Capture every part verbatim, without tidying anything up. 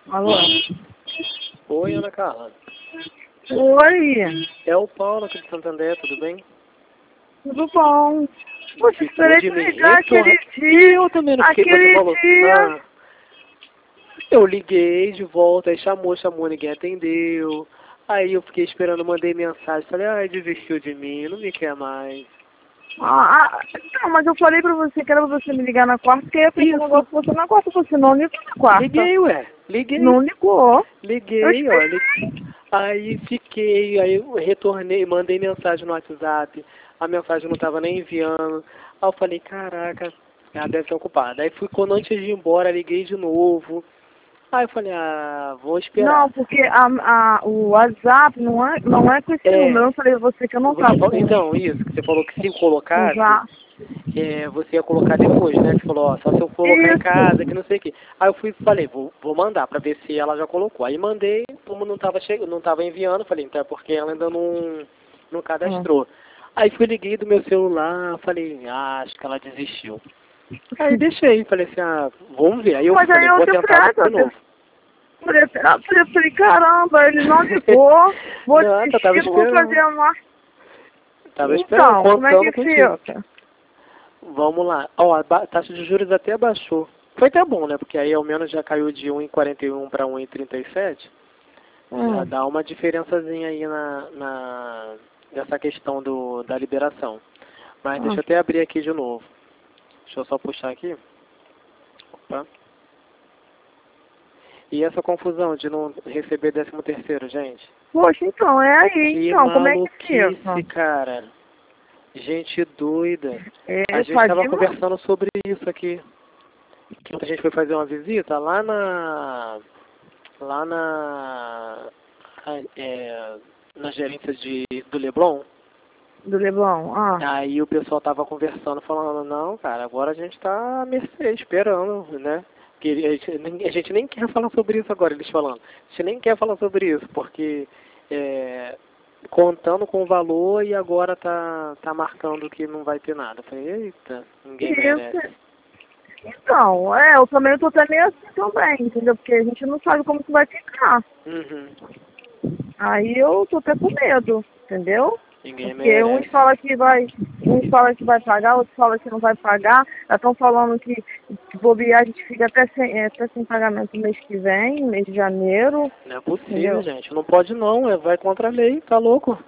Alô? Oi, Ana Carla. Oi. É o Paulo aqui de Santander, tudo bem? Tudo bom? Poxa, Ficou esperei de te me ligar aquele retornar. dia. Eu também não fiquei, você Aquele falou. dia. Ah, eu liguei de volta, aí chamou, chamou, ninguém atendeu. Aí eu fiquei esperando, mandei mensagem, falei, ai, desistiu de mim, não me quer mais. Ah, ah, não, mas eu falei pra você que era pra você me ligar na quarta, porque eu ia fazer um Isso. negócio com você na quarta, você não ligou na quarta. Liguei, ué, liguei. Não ligou. Eu Liguei, ó. Liguei. esperei. Aí fiquei, aí eu retornei, mandei mensagem no WhatsApp, a mensagem não estava nem enviando. Aí eu falei, caraca, ela deve estar ocupada. Aí fui, quando antes de ir embora, liguei de novo. Aí eu falei, ah, vou esperar. Não, porque a, a, o WhatsApp não é, não é com esse É, número. Eu falei pra você que eu não você tava falou, com então, isso, que você falou que se colocasse, já. é, você ia colocar depois, né? Você falou, ó, só se eu colocar em casa, que Isso. não sei o quê. Aí eu fui e falei, vou, vou mandar pra ver se ela já colocou. Aí mandei, como não tava chegando, não tava enviando, falei, então é porque ela ainda não, não Hum. cadastrou. Aí fui, liguei do meu celular, falei, ah, acho que ela desistiu. Aí deixei, falei assim, ah, vamos ver. Aí eu Mas aí falei, eu vou te tentar de falei, novo. Falei, ah, falei, falei, caramba, ele não ligou, vou Não, eu tava desistir, não vou esperando. fazer uma... Tava esperando, Então, como é que contando contigo. fica? Vamos lá. Ó, a ba- taxa de juros até baixou. Foi até bom, né? Porque aí ao menos já caiu de um vírgula quarenta e um para um vírgula trinta e sete. Já Hum. dá uma diferençazinha aí na, na, nessa questão do, da liberação. Mas deixa Hum. eu até abrir aqui de novo. Deixa eu só puxar aqui. Opa. E essa confusão de não receber décimo terceiro, gente? Poxa, então, é aí, Que então, como é que maluquice, fica? cara. Gente doida. A É, gente tá estava demais. conversando sobre isso aqui. Que a gente foi fazer uma visita lá na... Lá na... É, na gerência de, do Leblon. Do Leblon, ah. Aí o pessoal tava conversando, falando, não, cara, agora a gente tá à mercê, esperando, né? Que a gente, nem- a gente nem quer falar sobre isso agora, eles falando. A gente nem quer falar sobre isso, porque é, contando com o valor e agora tá, tá marcando que não vai ter nada. Eu falei, eita, ninguém merece. Isso. Então, é, eu também tô até meio assim também, entendeu? Porque a gente não sabe como que vai ficar. Uhum. Aí eu tô até com medo, entendeu? Ninguém Porque uns merece. falam que vai, uns falam que vai pagar, outros falam que não vai pagar. Já estão falando que se bobear a gente fica até sem, é, até sem pagamento no mês que vem, mês de janeiro, Não é possível, entendeu? gente. Não pode não, é, vai contra a lei, tá louco?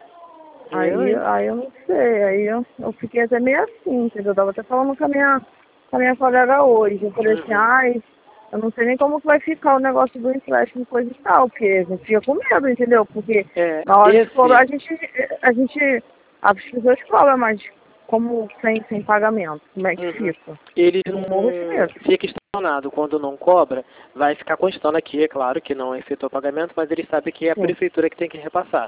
Eu, Aí, hein? aí eu não sei, aí eu, eu fiquei até meio assim, entendeu? Eu tava até falando com a minha, com a minha colega hoje. Eu falei assim, Uhum. ai, eu não sei nem como que vai ficar o negócio do empréstimo, coisa e tal, porque a gente fica com medo, entendeu? Porque É, na hora de cobrar a esse... gente, a gente, as pessoas cobram, mas como sem, sem pagamento, como é que Uhum. fica? Ele Eu não morro de medo. fica estacionado quando não cobra, vai ficar constando aqui, é claro que não efetuou o pagamento, mas ele sabe que é a Sim. prefeitura que tem que repassar.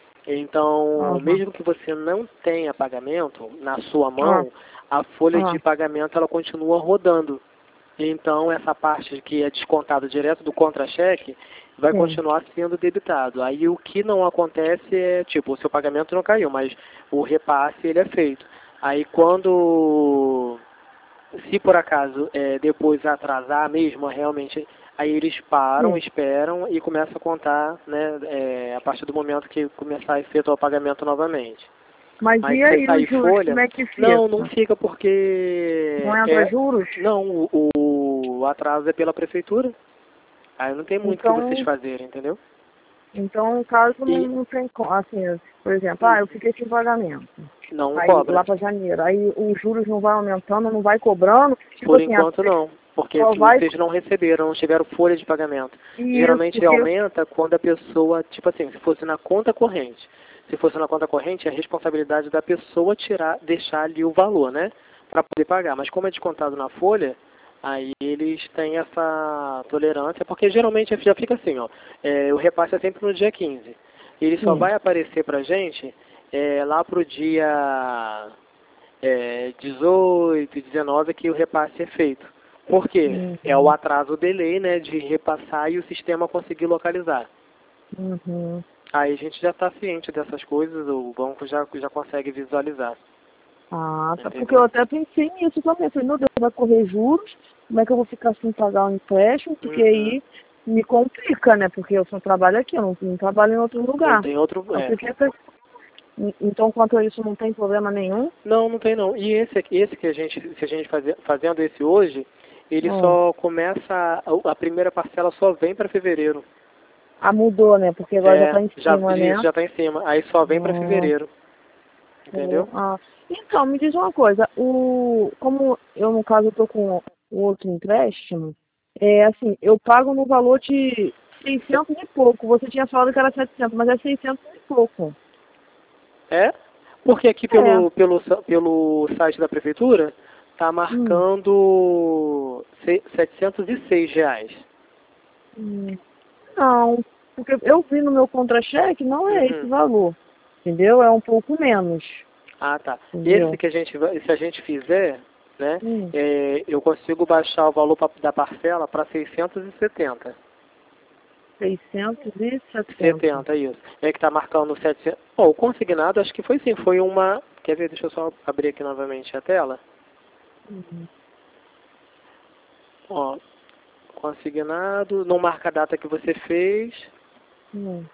Então, Aham. mesmo que você não tenha pagamento na sua Ah, mão, a folha de ah, pagamento ela continua rodando. Então, essa parte que é descontada direto do contra-cheque vai sim. continuar sendo debitado. Aí o que não acontece é, tipo, o seu pagamento não caiu, mas o repasse ele é feito. Aí quando, se por acaso é, depois atrasar mesmo, realmente, aí eles param, Sim. esperam e começam a contar, né, é, a partir do momento que começar a efetuar o pagamento novamente. Mas Mas e se aí sair os juros, folha, como é que não, não fica? fica porque Não entra é, juros? não, o, o atraso é pela prefeitura. Aí não tem muito o que vocês Então, fazerem, entendeu? Então, caso não, E não tem, co- assim, por exemplo, ah, hum, eu fiquei sem pagamento. não Aí, cobra. lá para janeiro, aí os juros não vai aumentando, não vai cobrando, tipo Por assim, a- enquanto não, porque só vai vocês não receberam, não tiveram folha de pagamento. isso, Geralmente porque, aumenta quando a pessoa, tipo assim, se fosse na conta corrente. Se fosse na conta corrente, é a responsabilidade da pessoa tirar, deixar ali o valor, né? Para poder pagar. Mas como é descontado na folha, aí eles têm essa tolerância, porque geralmente já fica assim, ó. É, o repasse é sempre no dia quinze. Ele só sim, vai aparecer pra gente é, lá pro dia é, dezoito, dezenove que o repasse é feito. Por quê? É o uhum, atraso, o delay, né, de repassar e o sistema conseguir localizar. uhum. Aí a gente já está ciente dessas coisas, o banco já, já consegue visualizar, Ah, tá, porque eu entendeu? até pensei nisso também, falei, meu Deus, vai correr juros, como é que eu vou ficar sem pagar o empréstimo, porque Uhum. aí me complica, né? Porque eu só trabalho aqui, eu não, não trabalho em outro lugar. Não tem outro... Então, É. porque essa- então, quanto a isso, não tem problema nenhum? Não, não tem não. E esse, aqui- esse que a gente, se a gente fazer, fazendo esse hoje, ele Hum. só começa, a, a primeira parcela só vem para fevereiro. Ah, mudou, né? Porque agora já É, tá em já, cima, né? isso já está em cima. Aí só vem para Ah, fevereiro. Entendeu? ah. Então, me diz uma coisa, o, como eu, no caso, eu tô com o outro empréstimo, é assim, eu pago no valor de seiscentos e pouco. Você tinha falado que era setecentos, mas é seiscentos e pouco. É? Porque aqui É. pelo, pelo, sa- pelo site da prefeitura está Hum. marcando se- setecentos e seis reais. Hum. Não, porque eu vi no meu contra-cheque, não é esse Uhum. valor, entendeu? É um pouco menos, Ah, tá. entendeu? Esse que a gente vai, se a gente fizer, né, Hum. é, eu consigo baixar o valor pa- da parcela para seiscentos e setenta. seiscentos e setenta. setenta, isso. É que está marcando setecentos. Bom, o consignado acho que foi sim, foi uma... Quer ver? Deixa eu só abrir aqui novamente a tela. Uhum. Ó, consignado, não marca a data que você fez, Hum.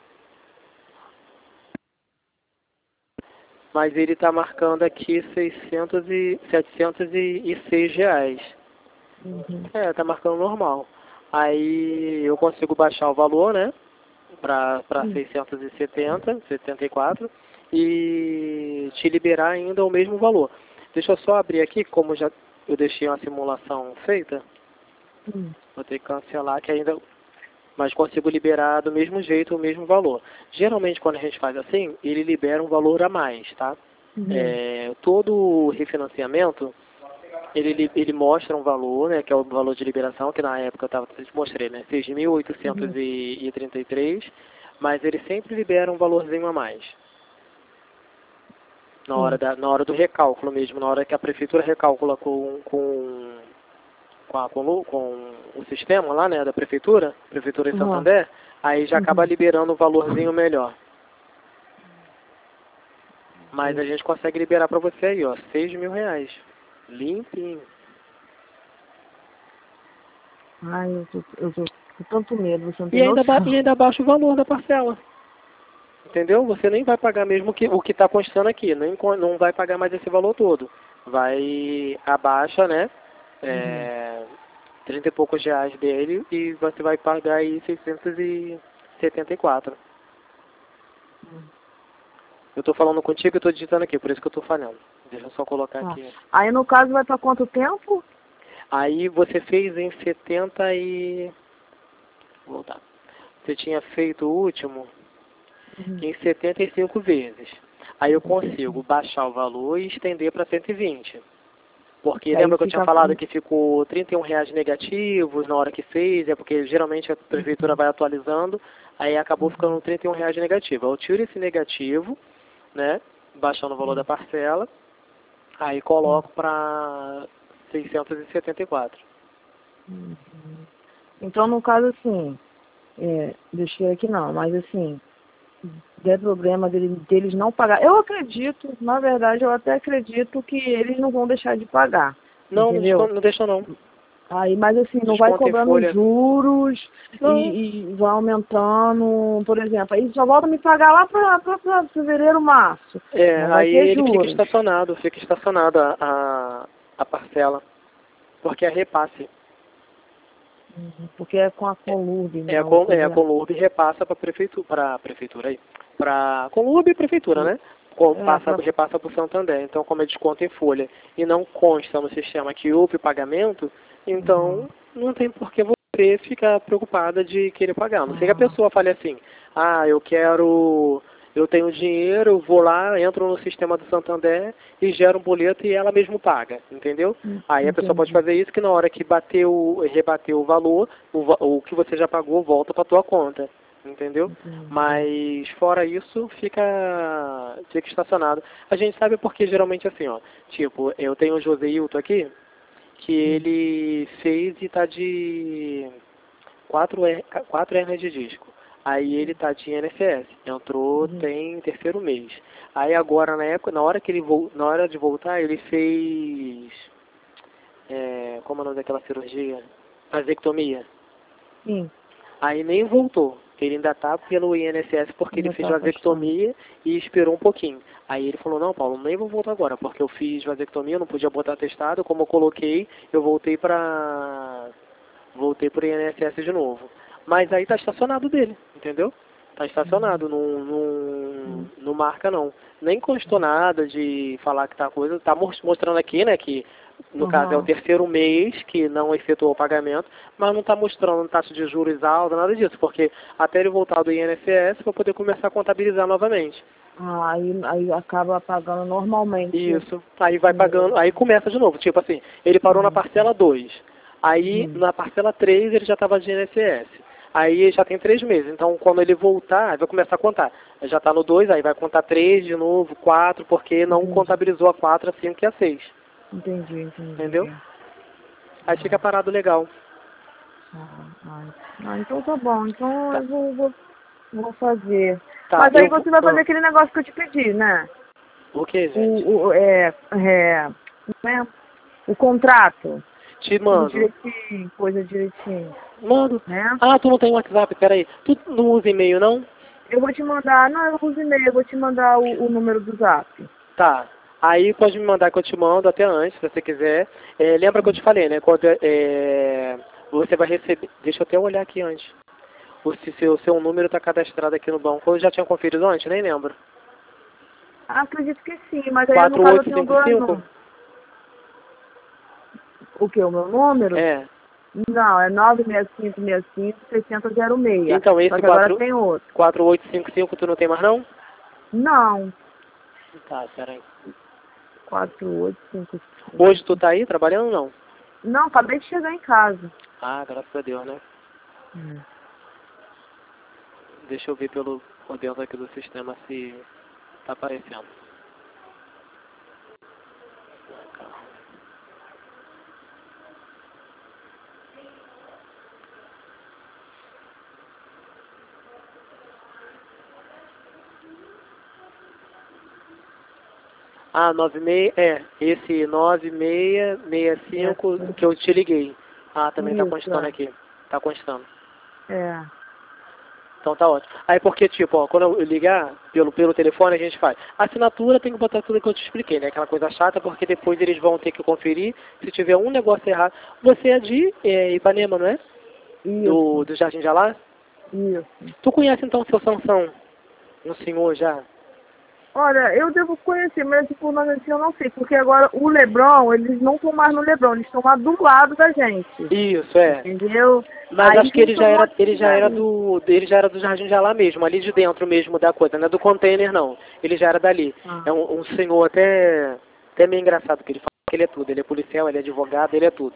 mas ele está marcando aqui seiscentos e, setecentos e seis reais. Uhum. É, está marcando normal. Aí eu consigo baixar o valor, né, para Hum. seiscentos e setenta, setenta e quatro, e te liberar ainda o mesmo valor. Deixa eu só abrir aqui, como já eu deixei uma simulação feita, Hum. vou ter que cancelar, que ainda, mas consigo liberar do mesmo jeito o mesmo valor. Geralmente quando a gente faz assim, ele libera um valor a mais, tá? Uhum. É, todo refinanciamento, ele, li- ele mostra um valor, né, que é o valor de liberação, que na época eu tava, eu te mostrei, né, seis mil oitocentos e trinta e três, mas ele sempre libera um valorzinho a mais. Na hora, Sim. da, na hora do recálculo mesmo, na hora que a prefeitura recalcula com, com, com, a- com, o- com o sistema lá, né, da prefeitura, prefeitura de Uhum. Santander, aí já acaba Uhum. liberando um valorzinho melhor. Mas a gente consegue liberar para você aí, ó, seis mil reais. Limpinho. Ai, eu tô, eu tô com tanto medo, você não E tem ainda, ba- e noção. ainda baixa o valor da parcela. Entendeu? Você nem vai pagar mesmo que, o que está constando aqui. Nem, con- não vai pagar mais esse valor todo. Vai, abaixa, né? Uhum. É, trinta e poucos reais dele e você vai pagar aí seiscentos e setenta e quatro. Eu estou falando contigo e estou digitando aqui, por isso que eu estou falhando. Deixa eu só colocar Tá. aqui. Aí, no caso, vai pra quanto tempo? Aí você fez em setenta e... Vou voltar. Você tinha feito o último Uhum. em setenta e cinco vezes. Aí eu consigo baixar o valor e estender para cento e vinte. Porque Aí lembra que eu tinha fica... falado que ficou trinta e um reais negativos na hora que fez, é porque geralmente a prefeitura vai atualizando, aí acabou ficando trinta e um reais negativo. Eu tiro esse negativo, né, baixando o valor da parcela, aí coloco para seiscentos e setenta e quatro. Uhum. Então, no caso, assim, é, deixei aqui não, mas assim, der problema dele- deles não pagar. Eu acredito, na verdade, eu até acredito que eles não vão deixar de pagar, Não, não, entendeu? desconta, não deixa não. Aí, mas assim, não vai Desconta em cobrando folha. juros Não, e, e vai aumentando, por exemplo, aí só volta a me pagar lá para fevereiro, março. é, Não vai aí ter ele fica juros. estacionado, fica estacionada a, a parcela, porque é repasse. Uhum. Porque é com a Colurb, É, né? a O Con- é, a T V A. Conlurb repassa para a prefeitura, para a prefeitura aí, para Conlurb e prefeitura, né? Com- É, Passa, pra... repassa para o Santander. Então, como é desconto em folha e não consta no sistema que houve pagamento, Uhum. então não tem por que você ficar preocupada de querer pagar. A não sei que a Ah, pessoa fale assim, ah, eu quero, eu tenho dinheiro, eu vou lá, entro no sistema do Santander e gero um boleto e ela mesmo paga, entendeu? en- Aí a pessoa pode entendi. fazer isso, que na hora que bateu, rebateu o valor, o, va- o que você já pagou volta para tua conta, entendeu? Entendi. Mas fora isso, fica, fica estacionado. A gente sabe porque geralmente assim, ó, tipo, eu tenho o Joseilton aqui, que Hum. ele fez e tá de quatro her- quatro hernias de disco. Aí ele tá de I N S S, entrou Uhum. tem terceiro mês. Aí agora na época, na hora que ele vol, na hora de voltar, ele fez é, como é o nome daquela cirurgia? Vasectomia. Sim. Aí nem voltou. Ele ainda tá pelo I N S S porque ele Ainda fez tá vasectomia e esperou um pouquinho. Aí ele falou, não, Paulo, nem vou voltar agora, porque eu fiz vasectomia, eu não podia botar atestado, como eu coloquei, eu voltei pra... voltei pro I N S S de novo. Mas aí tá estacionado dele, entendeu? Tá estacionado, não, não, não marca não. Nem constou nada de falar que tá coisa, tá mostrando aqui, né, que no Uhum. caso é o terceiro mês que não efetuou o pagamento, mas não está mostrando taxa de juros alta, nada disso, porque até ele voltar do I N S S para poder começar a contabilizar novamente. Ah, aí, aí acaba pagando normalmente. Isso, aí vai pagando, aí começa de novo, tipo assim, ele parou na parcela dois, aí Uhum. na parcela três ele já estava de I N S S. Aí já tem três meses, então quando ele voltar, vai começar a contar. Já está no dois, aí vai contar três de novo, quatro, porque não Entendi. contabilizou a quatro, a cinco e a seis. Entendi, entendi. Entendeu? Aí fica parado legal. Ah, ah, ah, então tá bom. Então Tá. eu vou, vou, vou fazer. Tá, Mas aí eu vou- você vai fazer ah, aquele negócio que eu te pedi, né? o que, gente? O, o, é, é, como é? O contrato. Te Tudo mando. direitinho, coisa direitinho, Mando. né? Ah, tu não tem WhatsApp, peraí. Tu não usa e-mail, não? Eu vou te mandar, não, eu uso e-mail, eu vou te mandar o, o número do zap. Tá. Aí pode me mandar que eu te mando até antes, se você quiser. É, lembra que eu te falei, né? Quando é, você vai receber... Deixa eu até olhar aqui antes. O se- seu, seu número está cadastrado aqui no banco. Eu já tinha conferido antes, nem lembro. Ah, acredito que sim, mas aí no quatro caso eu oito tenho cinco dois cinco? números. O que, o meu número? É. Não, é nove seis cinco seis cinco, seis zero zero seis. Então, Só esse que agora quatro tem outro. quatro oito cinco cinco tu não tem mais, não? Não, Tá, peraí. quatro oito cinco cinco. Hoje tu tá aí trabalhando ou não? Não, acabei de chegar em casa. Ah, graças a Deus, né? Hum. Deixa eu ver pelo por dentro aqui do sistema se tá aparecendo. Ah, nove seis, é, esse nove seis seis cinco Isso. que eu te liguei. Ah, também tá Isso, constando é. aqui. Tá constando. É. Então tá ótimo. Aí porque, tipo, ó, quando eu ligar pelo, pelo telefone, a gente faz. A assinatura tem que botar tudo que eu te expliquei, né? Aquela coisa chata, porque depois eles vão ter que conferir se tiver um negócio errado. Você é de é, Ipanema, não é? Do, Isso. do Jardim de Alá? Isso. Tu conhece então o seu Sansão? Um senhor já? Olha, eu devo conhecer, mas por nome assim eu não sei, porque agora o Lebron, eles não estão mais no Lebron, eles estão lá do lado da gente. Isso, é. Entendeu? Mas Aí acho que ele já juntou um era, monte ele de já era gente. do, ele já era do Jardim de Alá mesmo, ali de dentro mesmo da coisa, não é do container não. Ele já era dali. Ah. É um, um senhor até, até meio engraçado, que ele fala que ele é tudo, ele é policial, ele é advogado, ele é tudo.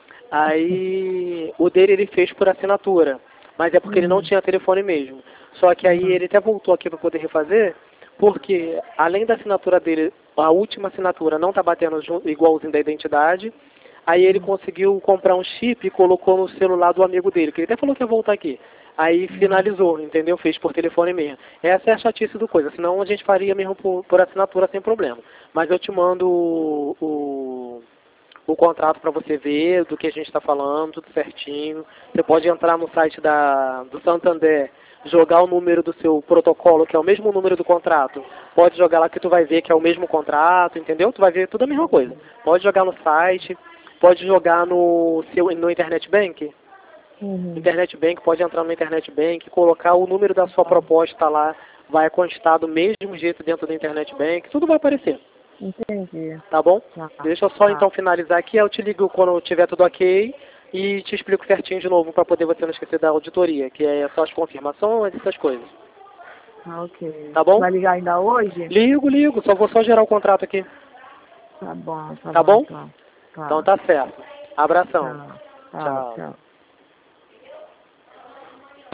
Aí o dele ele fez por assinatura, mas é porque ele não Uhum. tinha telefone mesmo. Só que aí Uhum. ele até voltou aqui para poder refazer, porque além da assinatura dele, a última assinatura não tá batendo junto, igualzinho da identidade. Aí ele conseguiu comprar um chip e colocou no celular do amigo dele, que ele até falou que ia voltar aqui. Aí finalizou, entendeu? Fez por telefone mesmo. Essa é a chatice do coisa, senão a gente faria mesmo por, por assinatura sem problema. Mas eu te mando o, o, o contrato para você ver do que a gente está falando, tudo certinho. Você pode entrar no site da, do Santander, jogar o número do seu protocolo, que é o mesmo número do contrato. Pode jogar lá que tu vai ver que é o mesmo contrato, entendeu? Tu vai ver tudo a mesma coisa. Pode jogar no site. Pode jogar no seu no Internet Bank. Uhum. Internet Bank, pode entrar no Internet Bank, colocar o número da sua proposta lá, vai constar do mesmo jeito dentro do Internet Bank, tudo vai aparecer. Entendi. Tá bom? Tá. Deixa eu só Tá. então finalizar aqui, eu te ligo quando tiver tudo ok e te explico certinho de novo para poder você não esquecer da auditoria, que é só as confirmações, essas coisas. Ah, ok. Tá bom? Vai ligar ainda hoje? Ligo, ligo, só vou só gerar o contrato aqui. Tá bom, tá, Tá bom, bom? então. Tá. Então tá certo. Abração. Tchau. Tchau, Tchau. tchau.